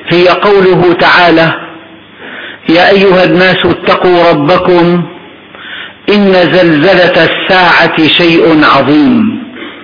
هي قوله تعالى: يا أيها الناس اتقوا ربكم إن زلزلة الساعة شيء عظيم.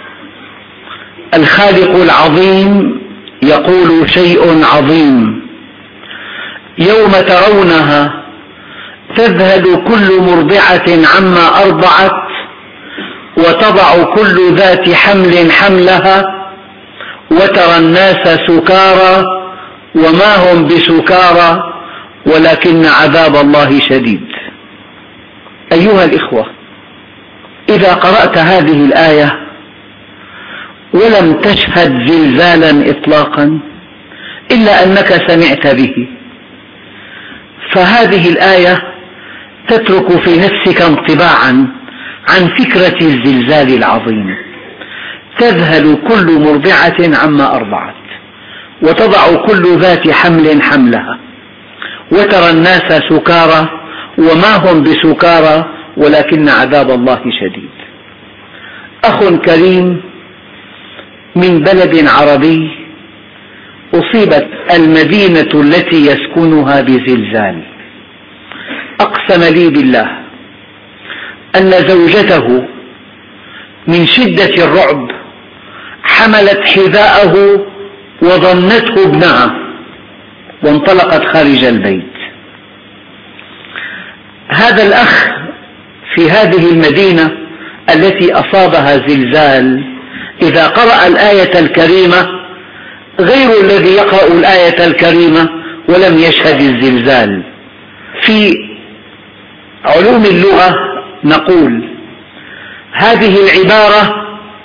الخالق العظيم يقول شيء عظيم. يوم ترونها تذهل كل مرضعة عما أرضعت وتضع كل ذات حمل حملها وترى الناس سكارى وما هم بسكارى ولكن عذاب الله شديد. أيها الإخوة، إذا قرأت هذه الآية ولم تشهد زلزالا إطلاقا إلا أنك سمعت به، فهذه الآية تترك في نفسك انطباعا عن فكرة الزلزال العظيم. تذهل كل مرضعة عما أرضعت وتضع كل ذات حمل حملها وترى الناس سكارى وما هم بسكارى ولكن عذاب الله شديد. أخ كريم من بلد عربي أصيبت المدينة التي يسكنها بزلزال. أقسم لي بالله أن زوجته من شدة الرعب حملت حذاءه وظنته ابنها وانطلقت خارج البيت. هذا الأخ في هذه المدينة التي أصابها زلزال إذا قرأ الآية الكريمة غير الذي يقرأ الآية الكريمة ولم يشهد الزلزال. في علوم اللغة نقول هذه العبارة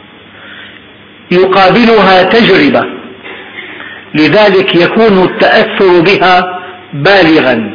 يقابلها تجربة، لذلك يكون التأثر بها بالغا.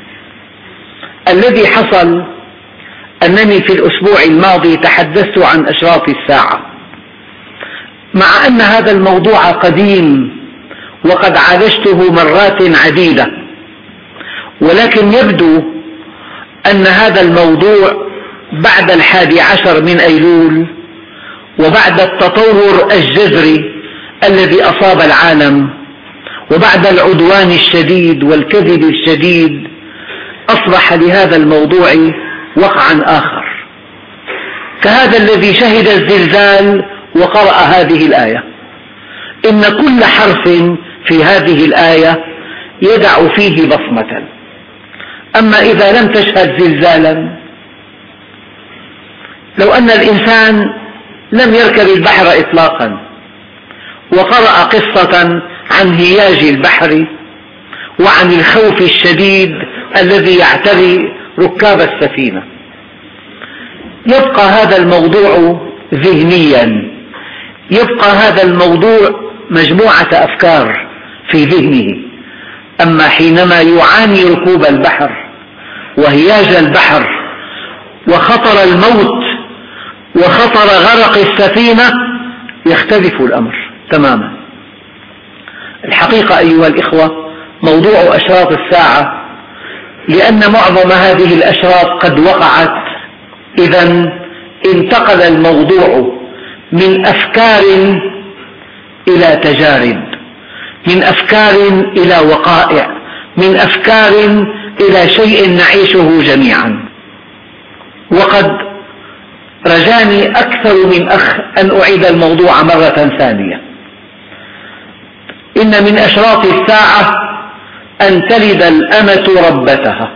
الذي حصل أنني في الأسبوع الماضي تحدثت عن أشراط الساعة، مع أن هذا الموضوع قديم وقد عالجته مرات عديدة، ولكن يبدو أن هذا الموضوع بعد 11 من أيلول وبعد التطور الجذري الذي أصاب العالم وبعد العدوان الشديد والكذب الشديد أصبح لهذا الموضوع وقعا آخر، كهذا الذي شهد الزلزال وقرأ هذه الآية. إن كل حرف في هذه الآية يدع فيه بصمة. أما إذا لم تشهد زلزالا، لو أن الإنسان لم يركب البحر إطلاقا وقرأ قصة عن هياج البحر وعن الخوف الشديد الذي يعتري ركاب السفينة، يبقى هذا الموضوع ذهنيا، يبقى هذا الموضوع مجموعة أفكار في ذهنه. أما حينما يعاني ركوب البحر وهياج البحر وخطر الموت وخطر غرق السفينة يختلف الأمر تماما. الحقيقة أيها الإخوة، موضوع أشراط الساعة لأن معظم هذه الأشراط قد وقعت، إذا انتقل الموضوع من أفكار إلى تجارب، من أفكار إلى وقائع، من أفكار إلى شيء نعيشه جميعا. وقد رجاني أكثر من أخ أن أعيد الموضوع مرة ثانية. إن من أشراط الساعة أن تلد الأمة ربتها،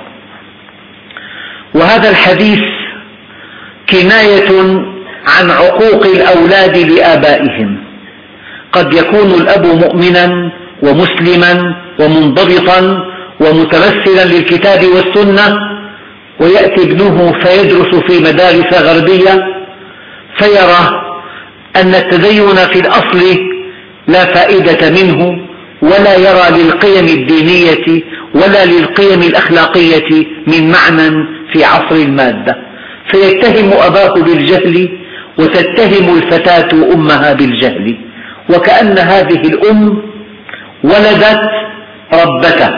وهذا الحديث كناية عن عقوق الأولاد لآبائهم. قد يكون الأب مؤمنا ومسلما ومنضبطا ومتمثلا للكتاب والسنة، ويأتي ابنه فيدرس في مدارس غربية فيرى أن التدين في الأصل لا فائدة منه، ولا يرى للقيم الدينية ولا للقيم الأخلاقية من معنى في عصر المادة، فيتهم أباه بالجهل وتتهم الفتاة أمها بالجهل، وكأن هذه الأم ولدت ربته.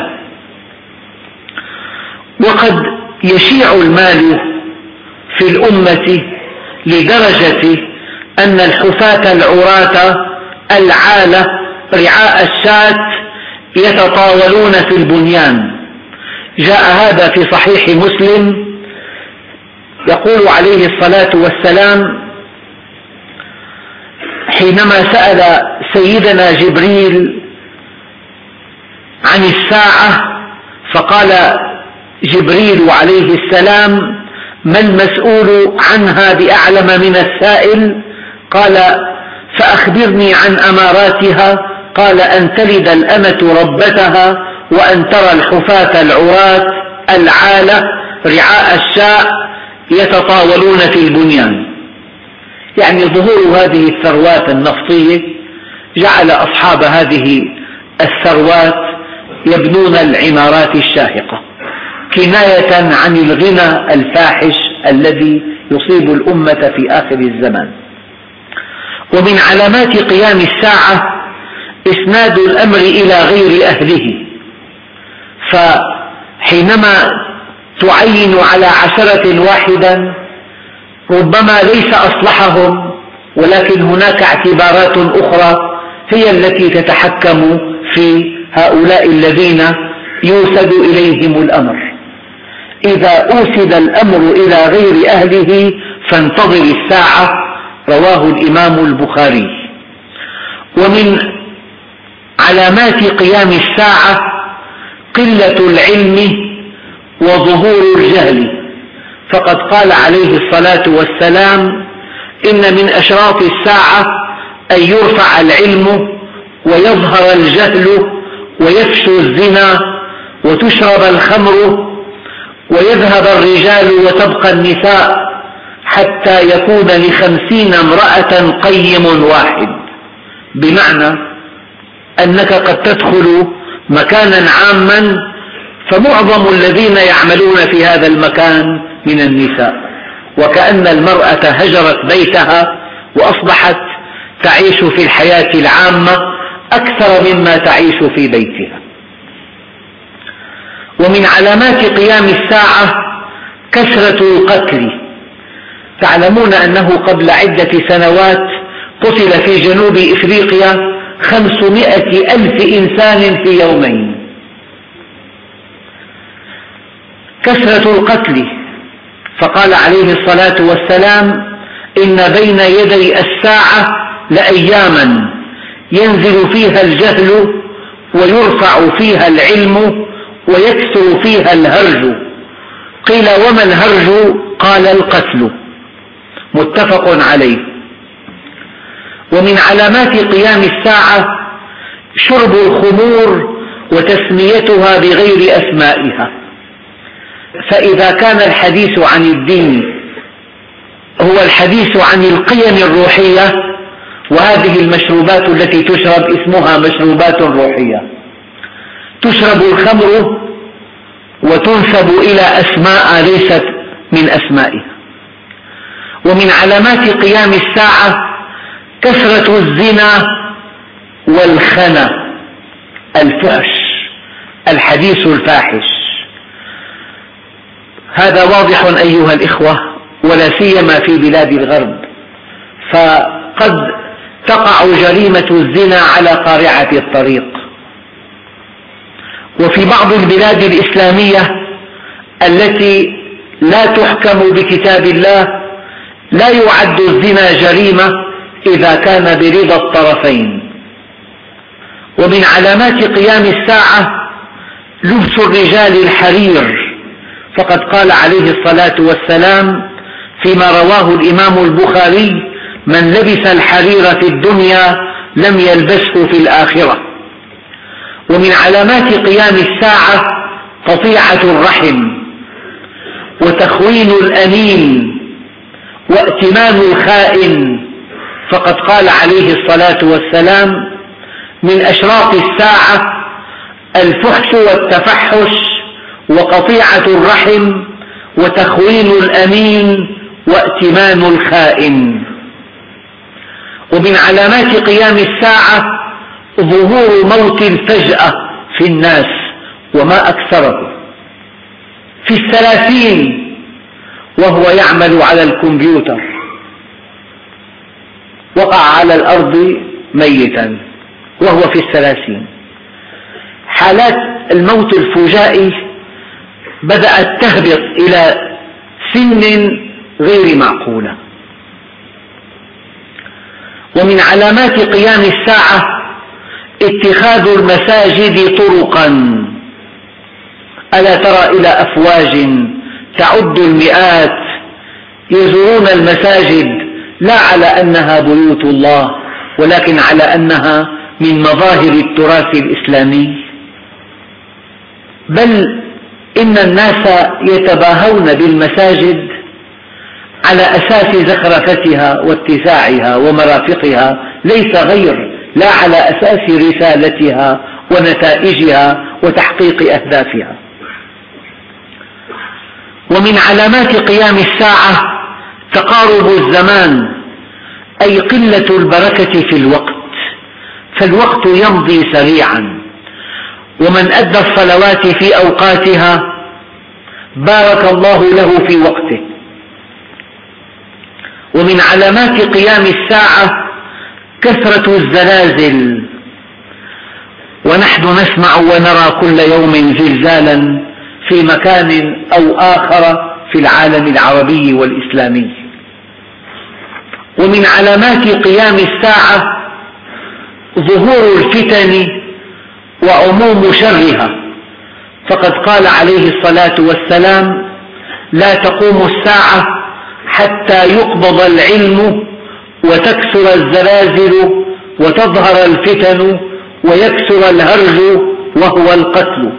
وقد يشيع المال في الأمة لدرجة أن الحفاة العراة العالة رعاء الشاة يتطاولون في البنيان. جاء هذا في صحيح مسلم، يقول عليه الصلاة والسلام حينما سأل سيدنا جبريل عن الساعة، فقال جبريل عليه السلام: ما المسؤول عنها بأعلم من السائل؟ قال: فأخبرني عن أماراتها. قال: أن تلد الأمة ربتها، وأن ترى الحفاة العراة العالة رعاء الشاء يتطاولون في البنيان. يعني ظهور هذه الثروات النفطية جعل أصحاب هذه الثروات يبنون العمارات الشاهقة، كناية عن الغنى الفاحش الذي يصيب الأمة في آخر الزمان. ومن علامات قيام الساعة إسناد الأمر إلى غير أهله، فحينما تعين على 10 واحدا ربما ليس أصلحهم، ولكن هناك اعتبارات أخرى هي التي تتحكم في هؤلاء الذين يوسد إليهم الأمر. إذا أوسد الأمر إلى غير أهله فانتظر الساعة، رواه الإمام البخاري. ومن علامات قيام الساعة قلة العلم وظهور الجهل، فقد قال عليه الصلاة والسلام: إن من أشراط الساعة أن يرفع العلم ويظهر الجهل ويفشو الزنا وتشرب الخمر ويذهب الرجال وتبقى النساء، حتى يكون ل50 امرأة قيم واحد. بمعنى أنك قد تدخل مكانا عاما فمعظم الذين يعملون في هذا المكان من النساء، وكأن المرأة هجرت بيتها وأصبحت تعيش في الحياة العامة أكثر مما تعيش في بيتها. ومن علامات قيام الساعة كثرة القتل. تعلمون أنه قبل عدة سنوات قتل في جنوب إفريقيا 500,000 إنسان في يومين. كثرة القتل، فقال عليه الصلاة والسلام: إن بين يدي الساعة لأياما ينزل فيها الجهل ويرفع فيها العلم ويكثر فيها الهرج. قيل: وما الهرج؟ قال: القتل. متفق عليه. ومن علامات قيام الساعة شرب الخمور وتسميتها بغير أسمائها. فإذا كان الحديث عن الدين هو الحديث عن القيم الروحية، وهذه المشروبات التي تشرب اسمها مشروبات روحية، تشرب الخمر وتنسب إلى أسماء ليست من أسمائها. ومن علامات قيام الساعة كثرة الزنا والخنا، الفحش، الحديث الفاحش. هذا واضح أيها الإخوة، ولا سيما في بلاد الغرب، فقد تقع جريمة الزنا على قارعة الطريق. وفي بعض البلاد الإسلامية التي لا تحكم بكتاب الله لا يعد الزنا جريمة إذا كان برضا الطرفين. ومن علامات قيام الساعة لبس الرجال الحرير، فقد قال عليه الصلاة والسلام فيما رواه الإمام البخاري: من لبس الحرير في الدنيا لم يلبسه في الآخرة. ومن علامات قيام الساعة قطيعة الرحم وتخوين الأمين وائتمان الخائن، فقد قال عليه الصلاة والسلام: من أشراط الساعة الفحش والتفحش وقطيعة الرحم وتخوين الأمين وائتمان الخائن. ومن علامات قيام الساعة ظهور موت الفجأة في الناس، وما أكثره. في 30 وهو يعمل على الكمبيوتر وقع على الأرض ميتا وهو في 30. حالات الموت الفجائي بدأت تهبط إلى سن غير معقولة. ومن علامات قيام الساعة اتخاذ المساجد طرقا. ألا ترى إلى أفواج تعد المئات يزورون المساجد لا على أنها بيوت الله ولكن على أنها من مظاهر التراث الإسلامي، بل إن الناس يتباهون بالمساجد على أساس زخرفتها واتساعها ومرافقها، ليس غير، لا على أساس رسالتها ونتائجها وتحقيق أهدافها. ومن علامات قيام الساعة تقارب الزمان، أي قلة البركة في الوقت، فالوقت يمضي سريعا، ومن أدى الصلوات في أوقاتها بارك الله له في وقته. ومن علامات قيام الساعة كثرة الزلازل، ونحن نسمع ونرى كل يوم زلزالا في مكان أو آخر في العالم العربي والإسلامي. ومن علامات قيام الساعة ظهور الفتن وعموم شرها، فقد قال عليه الصلاة والسلام: لا تقوم الساعة حتى يقبض العلم وتكثر الزلازل وتظهر الفتن ويكثر الهرج وهو القتل.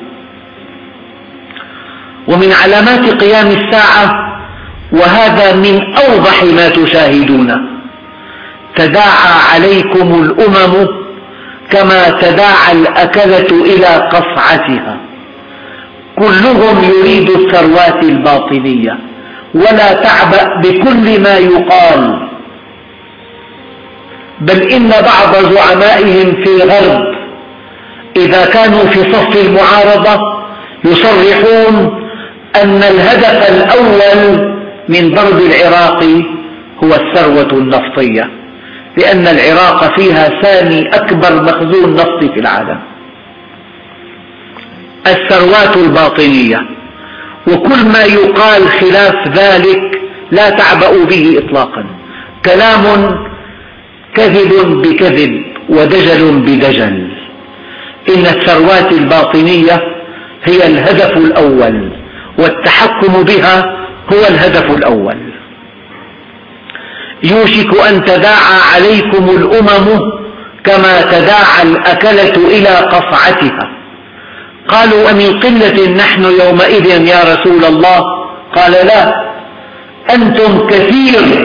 ومن علامات قيام الساعة، وهذا من أوضح ما تشاهدون: تداعى عليكم الأمم كما تداعى الأكلة إلى قصعتها، كلهم يريد الثروات الباطنية ولا تعبأ بكل ما يقال، بل إن بعض زعمائهم في الغرب إذا كانوا في صف المعارضة يصرحون أن الهدف الأول من ضرب العراق هو الثروة النفطية، لأن العراق فيها ثاني أكبر مخزون نفطي في العالم. الثروات الباطنية، وكل ما يقال خلاف ذلك لا تعبأوا به إطلاقا، كلام كذب بكذب ودجل بدجل. إن الثروات الباطنية هي الهدف الأول، والتحكم بها هو الهدف الأول. يوشك أن تداعى عليكم الأمم كما تداعى الأكلة إلى قصعتها. قالوا: أمن قلة نحن يومئذ يا رسول الله؟ قال: لا، أنتم كثير،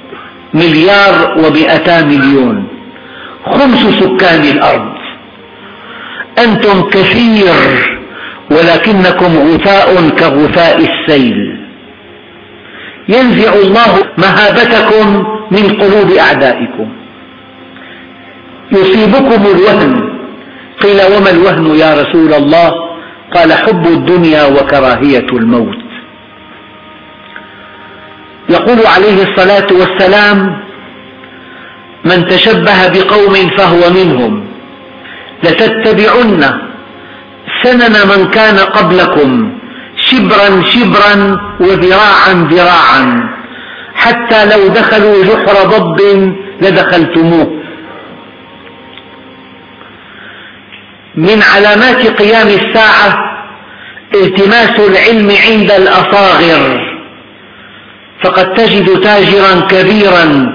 1,200,000,000، خمس سكان الأرض. أنتم كثير ولكنكم غثاء كغثاء السيل. ينزع الله مهابتكم من قلوب أعدائكم، يصيبكم الوهن. قيل: وما الوهن يا رسول الله؟ قال: حب الدنيا وكراهية الموت. يقول عليه الصلاة والسلام: من تشبه بقوم فهو منهم، لتتبعن سنن من كان قبلكم شبرا شبرا وذراعا ذراعا حتى لو دخلوا جحر ضب لدخلتموه. من علامات قيام الساعة التماس العلم عند الأصاغر، فقد تجد تاجرا كبيرا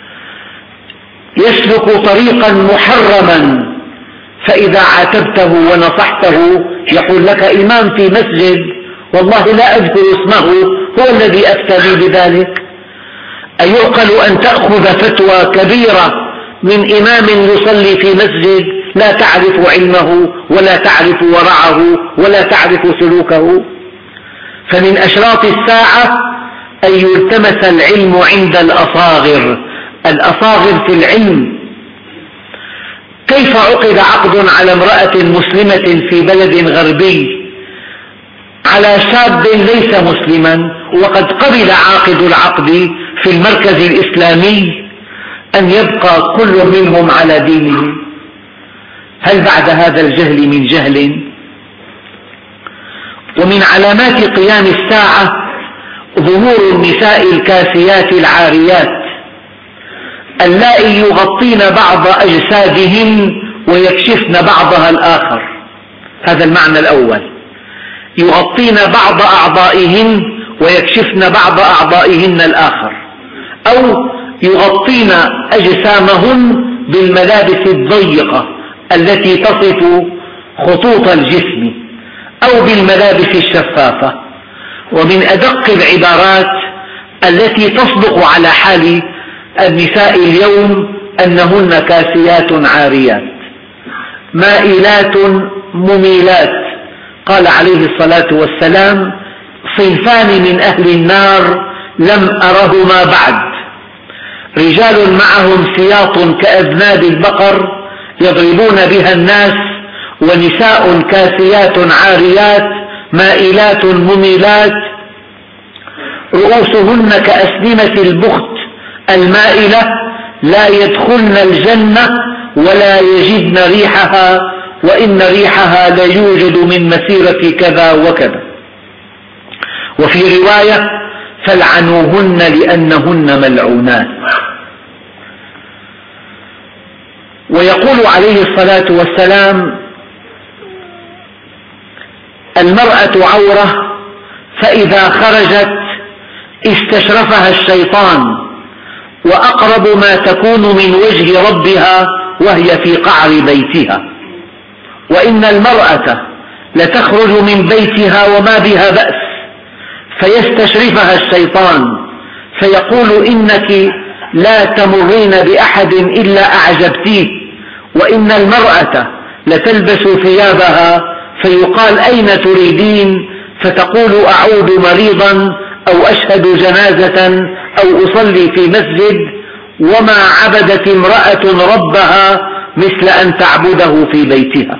يسلك طريقا محرما، فإذا عاتبته ونصحته يقول لك: إمام في مسجد والله لا أذكر اسمه هو الذي أفتى لي بذلك. أيعقل أن تأخذ فتوى كبيرة من إمام يصلي في مسجد لا تعرف علمه ولا تعرف ورعه ولا تعرف سلوكه؟ فمن أشراط الساعة أن يلتمس العلم عند الأصاغر، الأصاغر في العلم. كيف عقد عقد على امرأة مسلمة في بلد غربي على شاب ليس مسلما، وقد قبل عاقد العقد في المركز الإسلامي أن يبقى كل منهم على دينه؟ هل بعد هذا الجهل من جهل؟ ومن علامات قيام الساعة ظهور النساء الكاسيات العاريات اللائي يغطين بعض أجسادهن ويكشفن بعضها الآخر. هذا المعنى الأول، يغطين بعض أعضائهن ويكشفن بعض أعضائهن الآخر، أو يغطين أجسامهن بالملابس الضيقة التي تصف خطوط الجسم، أو بالملابس الشفافة. ومن أدق العبارات التي تصدق على حال النساء اليوم أنهن كاسيات عاريات مائلات مميلات. قال عليه الصلاة والسلام: صنفان من أهل النار لم أرهما بعد، رجال معهم سياط كأذناب البقر يضربون بها الناس، ونساء كاسيات عاريات مائلات مميلات رؤوسهن كأسنمة البخت المائلة لا يدخلن الجنة ولا يجدن ريحها، وإن ريحها ليوجد من مسيرة كذا وكذا. وفي رواية: فالعنوهن لأنهن ملعونات. ويقول عليه الصلاة والسلام: المرأة عورة، فإذا خرجت استشرفها الشيطان، وأقرب ما تكون من وجه ربها وهي في قعر بيتها، وإن المرأة لتخرج من بيتها وما بها بأس، فيستشرفها الشيطان فيقول: إنك لا تمرين بأحد إلا أعجبتيه. وإن المرأة لتلبس ثيابها فيقال: أين تريدين؟ فتقول: أعود مريضا، أو أشهد جنازة، أو أصلي في مسجد. وما عبدت امرأة ربها مثل أن تعبده في بيتها.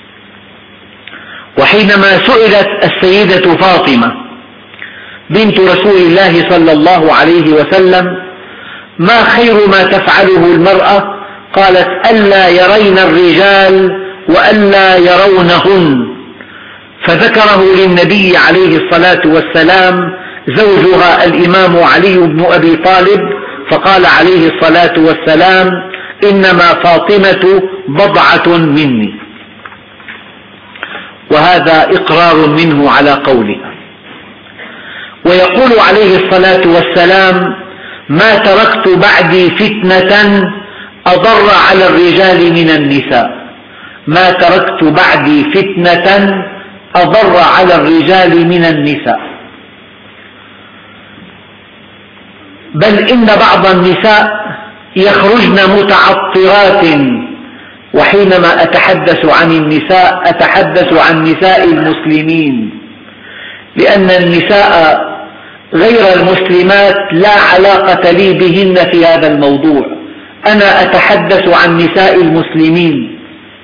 وحينما سئلت السيدة فاطمة بنت رسول الله صلى الله عليه وسلم: ما خير ما تفعله المرأة؟ قالت: ألا يرين الرجال وألا يرونهن. فذكره للنبي عليه الصلاة والسلام زوجها الإمام علي بن أبي طالب، فقال عليه الصلاة والسلام: إنما فاطمة بضعة مني. وهذا إقرار منه على قولها. ويقول عليه الصلاة والسلام: ما تركت بعدي فتنة أضر على الرجال من النساء. ما تركت بعدي فتنة أضر على الرجال من النساء. بل إن بعض النساء يخرجن متعطرات. وحينما أتحدث عن النساء أتحدث عن نساء المسلمين، لأن النساء غير المسلمات لا علاقة لي بهن في هذا الموضوع. أنا أتحدث عن نساء المسلمين.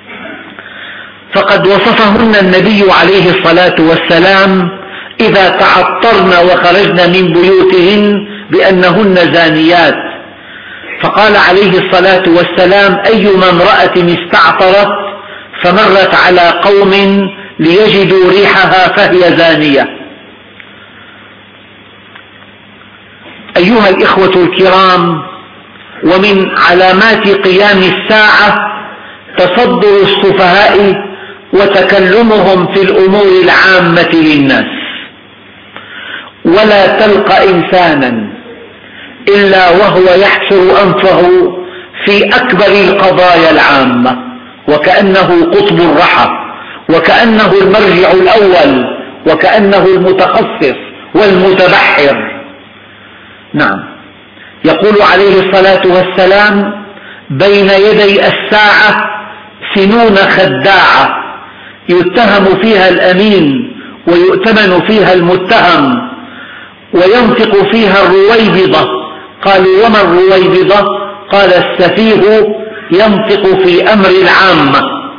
فقد وصفهن النبي عليه الصلاة والسلام إذا تعطرن وخرجن من بيوتهن بأنهن زانيات. فقال عليه الصلاة والسلام: أيما امرأة استعطرت فمرت على قوم ليجدوا ريحها فهي زانية. أيها الإخوة الكرام، ومن علامات قيام الساعة تصدر السفهاء وتكلمهم في الأمور العامة للناس. ولا تلقى إنسانا إلا وهو يحشر أنفه في أكبر القضايا العامة، وكأنه قطب الرحى، وكأنه المرجع الأول، وكأنه المتخصص والمتبحر. نعم، يقول عليه الصلاة والسلام: بين يدي الساعة سنون خداعة يتهم فيها الأمين ويؤتمن فيها المتهم، وينطق فيها الرويبضة. قالوا: وما الرويبضة؟ قال: السفيه ينطق في أمر العامة.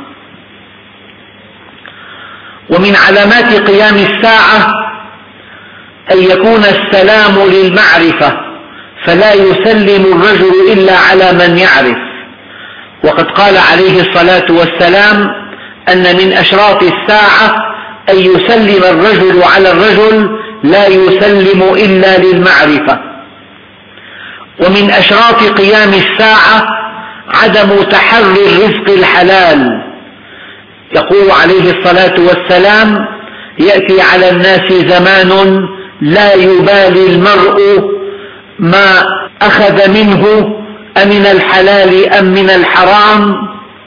ومن علامات قيام الساعة أن يكون السلام للمعرفة، فلا يسلم الرجل إلا على من يعرف. وقد قال عليه الصلاة والسلام أن من أشراط الساعة أن يسلم الرجل على الرجل لا يسلم إلا للمعرفة. ومن أشراط قيام الساعة عدم تحري الرزق الحلال. يقول عليه الصلاة والسلام: يأتي على الناس زمان لا يبالي المرء ما أخذ منه أمن الحلال أم من الحرام.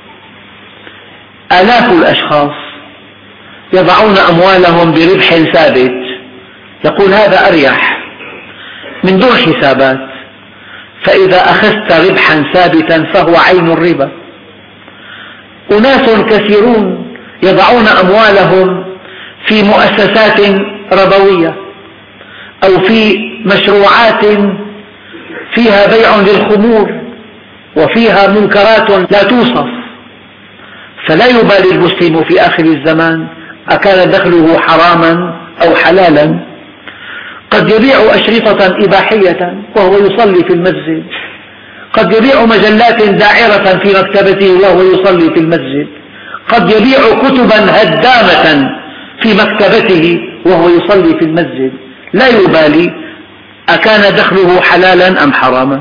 آلاف الأشخاص يضعون أموالهم بربح ثابت، يقول هذا أريح من دون حسابات، فإذا أخذت ربحا ثابتا فهو عين الربا. أناس كثيرون يضعون أموالهم في مؤسسات ربوية أو في مشروعات فيها بيع للخمور وفيها منكرات لا توصف، فلا يبالي المسلم في آخر الزمان أكان دخله حراما أو حلالا. قد يبيع أشرطة إباحية وهو يصلي في المسجد، قد يبيع مجلات داعرة في مكتبته وهو يصلي في المسجد، قد يبيع كتبا هدامة في مكتبته وهو يصلي في المسجد، لا يبالي أكان دخله حلالا أم حراما.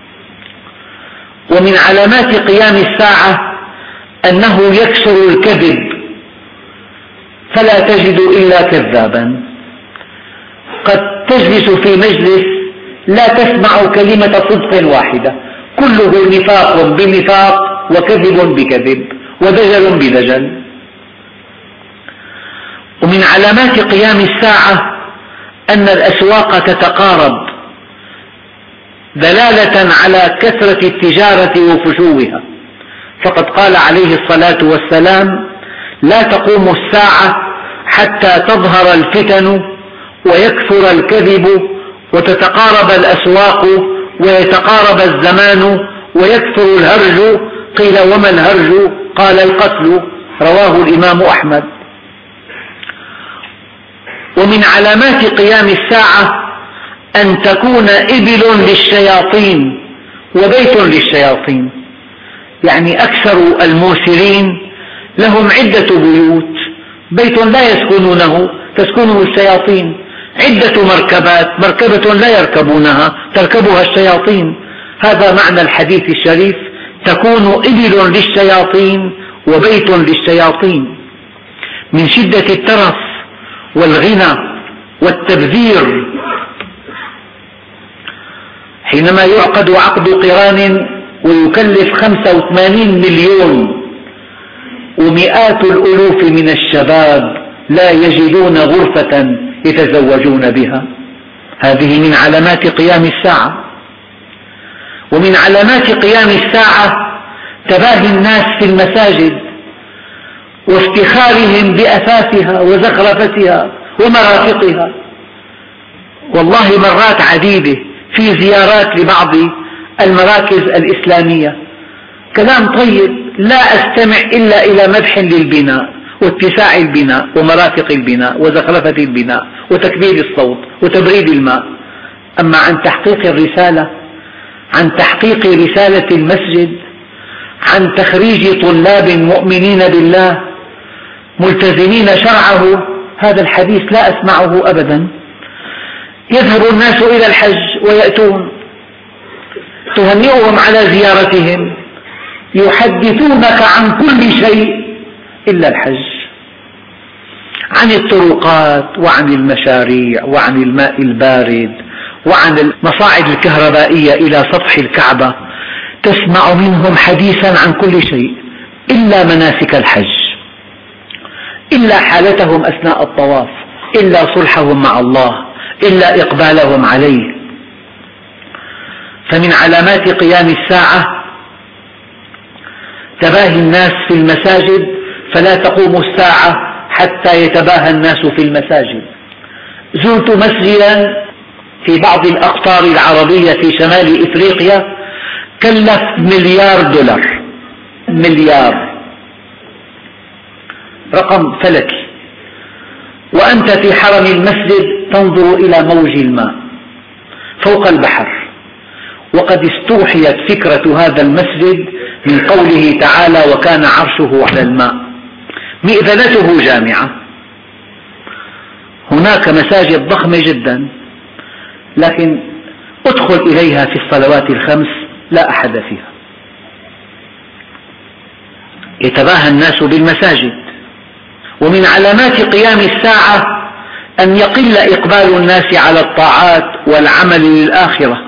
ومن علامات قيام الساعة أنه يكثر الكذب، فلا تجد إلا كذابا. قد تجلس في مجلس لا تسمع كلمة صدق واحدة، كله نفاق بنفاق وكذب بكذب ودجل بدجل. ومن علامات قيام الساعة أن الأسواق تتقارب، دلالة على كثرة التجارة وفشوها، فقد قال عليه الصلاة والسلام: لا تقوم الساعة حتى تظهر الفتن ويكثر الكذب وتتقارب الأسواق ويتقارب الزمان ويكثر الهرج. قيل: وما الهرج؟ قال: القتل. رواه الإمام أحمد. ومن علامات قيام الساعة أن تكون إبل للشياطين وبيت للشياطين، يعني أكثر الموسرين لهم عدة بيوت، بيت لا يسكنونه تسكنه الشياطين، عدة مركبات، مركبة لا يركبونها تركبها الشياطين. هذا معنى الحديث الشريف: تكون إبل للشياطين وبيت للشياطين. من شدة الترف والغنى والتبذير، حينما يعقد عقد قران ويكلف 85 مليون ومئات الألوف من الشباب لا يجدون غرفة يتزوجون بها، هذه من علامات قيام الساعة. ومن علامات قيام الساعة تباهي الناس في المساجد وافتخارهم بأثاثها وزخرفتها ومرافقها. والله مرات عديدة في زيارات لبعض المراكز الإسلامية كلام طيب، لا أستمع إلا إلى مدح للبناء واتساع البناء ومرافق البناء وزخرفة البناء وتكبير الصوت وتبريد الماء، أما عن تحقيق الرسالة، عن تحقيق رسالة المسجد، عن تخريج طلاب مؤمنين بالله ملتزمين شرعه، هذا الحديث لا أسمعه أبدا. يذهب الناس إلى الحج ويأتون، تهنئهم على زيارتهم، يحدثونك عن كل شيء إلا الحج، عن الطرقات وعن المشاريع وعن الماء البارد وعن المصاعد الكهربائية إلى سطح الكعبة. تسمع منهم حديثا عن كل شيء إلا مناسك الحج، إلا حالتهم أثناء الطواف، إلا صلحهم مع الله، إلا إقبالهم عليه. فمن علامات قيام الساعة تباهي الناس في المساجد، فلا تقوم الساعة حتى يتباهى الناس في المساجد. زرت مسجدا في بعض الأقطار العربية في شمال إفريقيا كلف $1,000,000,000، مليار، رقم فلكي، وأنت في حرم المسجد تنظر إلى موج الماء فوق البحر. وقد استوحيت فكرة هذا المسجد من قوله تعالى وكان عرشه على الماء. مئذنته جامعة. هناك مساجد ضخمة جدا، لكن ادخل إليها في الصلوات الخمس لا أحد فيها. يتباهى الناس بالمساجد. ومن علامات قيام الساعة أن يقل إقبال الناس على الطاعات والعمل للآخرة،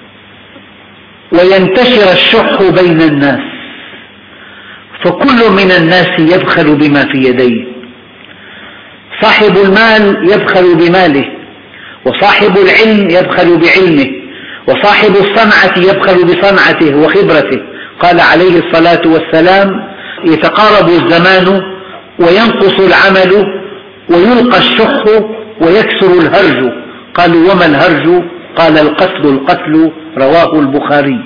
وينتشر الشح بين الناس، فكل من الناس يبخل بما في يديه. صاحب المال يبخل بماله، وصاحب العلم يبخل بعلمه، وصاحب الصنعة يبخل بصنعته وخبرته. قال عليه الصلاة والسلام يتقارب الزمان وينقص العمل ويلقى الشح ويكثر الهرج. قالوا وما الهرج؟ قال القتل. رواه البخاري.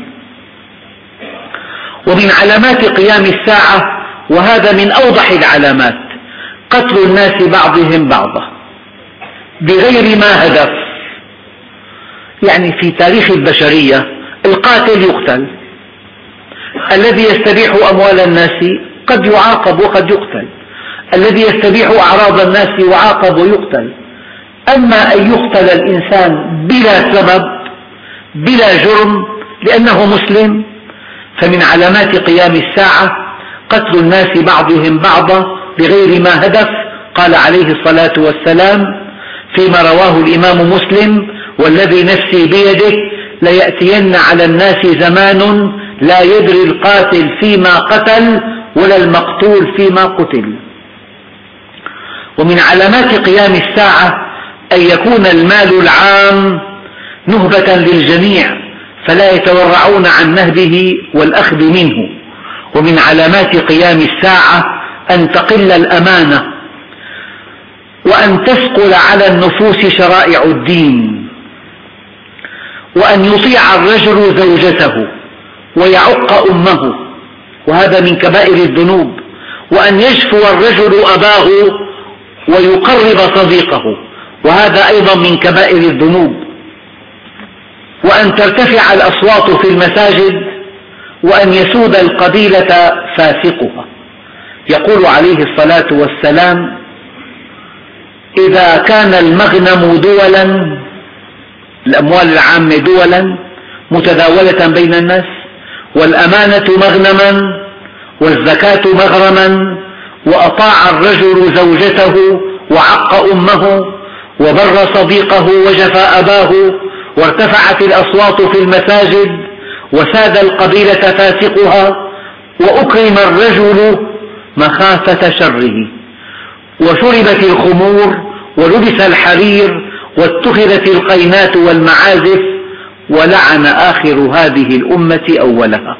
ومن علامات قيام الساعة، وهذا من أوضح العلامات، قتل الناس بعضهم بعضا بغير ما هدف. يعني في تاريخ البشرية القاتل يقتل، الذي يستبيح أموال الناس قد يعاقب وقد يقتل، الذي يستبيح أعراض الناس يعاقب ويقتل. أما أن يقتل الإنسان بلا سبب بلا جرم لأنه مسلم، فمن علامات قيام الساعة قتل الناس بعضهم بعضا بغير ما هدف. قال عليه الصلاة والسلام فيما رواه الإمام مسلم والذي نفسي بيده ليأتين على الناس زمان لا يدري القاتل فيما قتل ولا المقتول فيما قتل. ومن علامات قيام الساعة أن يكون المال العام نهبة للجميع فلا يتورعون عن نهبه والأخذ منه. ومن علامات قيام الساعة أن تقل الأمانة، وأن تثقل على النفوس شرائع الدين، وأن يطيع الرجل زوجته ويعق أمه، وهذا من كبائر الذنوب، وأن يجفو الرجل أباه ويقرب صديقه، وهذا أيضا من كبائر الذنوب، وأن ترتفع الأصوات في المساجد، وأن يسود القبيلة فاسقها. يقول عليه الصلاة والسلام إذا كان المغنم دولا، الأموال العامة دولا متداولة بين الناس، والأمانة مغنما، والزكاة مغرما، وأطاع الرجل زوجته وعق أمه وبر صديقه وجفى أباه، وارتفعت الأصوات في المساجد، وساد القبيلة فاسقها، وأكرم الرجل مخافة شره، وشربت الخمور، ولبس الحرير، واتخذت القينات والمعازف، ولعن آخر هذه الأمة أولها.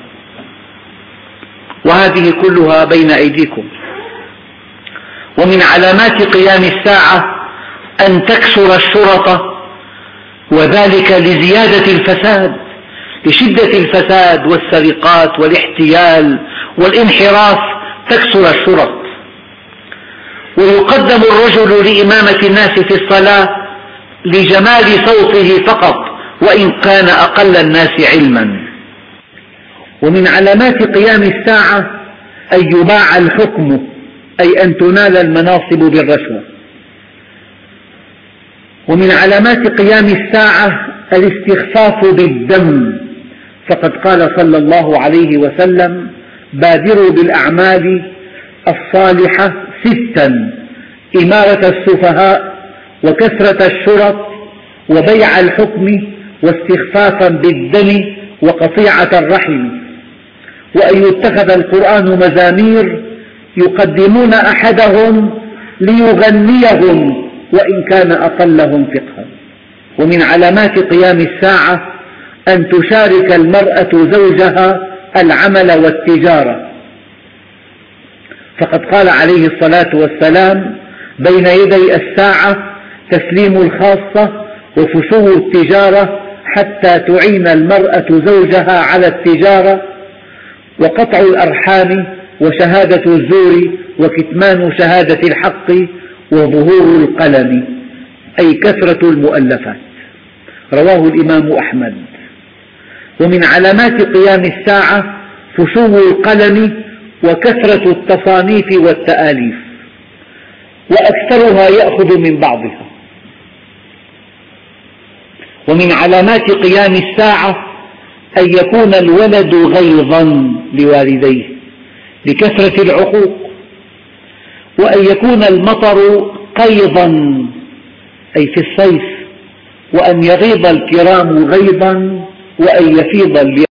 وهذه كلها بين أيديكم. ومن علامات قيام الساعة أن تكثر الشرطة، وذلك لزيادة الفساد، لشدة الفساد والسرقات والاحتيال والانحراف تكثر الشرط. ويقدم الرجل لإمامة الناس في الصلاة لجمال صوته فقط وإن كان أقل الناس علما. ومن علامات قيام الساعة أن يباع الحكم، أي أن تنال المناصب بالرشوة. ومن علامات قيام الساعة الاستخفاف بالدم، فقد قال صلى الله عليه وسلم بادروا بالأعمال الصالحة 6: إمارة السفهاء، وكثرة الشرط، وبيع الحكم، واستخفافا بالدم، وقطيعة الرحم. وأن يتخذ القرآن مزامير يقدمون أحدهم ليغنيهم وإن كان أقلهم فقها. ومن علامات قيام الساعة أن تشارك المرأة زوجها العمل والتجارة، فقد قال عليه الصلاة والسلام بين يدي الساعة تسليم الخاصة وفشو التجارة حتى تعين المرأة زوجها على التجارة، وقطع الأرحام، وشهادة الزور، وكتمان شهادة الحق، وظهور القلم، أي كثرة المؤلفات. رواه الإمام أحمد. ومن علامات قيام الساعة فشو القلم وكثرة التصانيف والتآليف، وأكثرها يأخذ من بعضها. ومن علامات قيام الساعة أن يكون الولد غيظا لوالديه لكثرة العقوق، وأن يكون المطر قيظا أي في الصيف، وأن يغيظ الكرام غيظا، وأن يفيض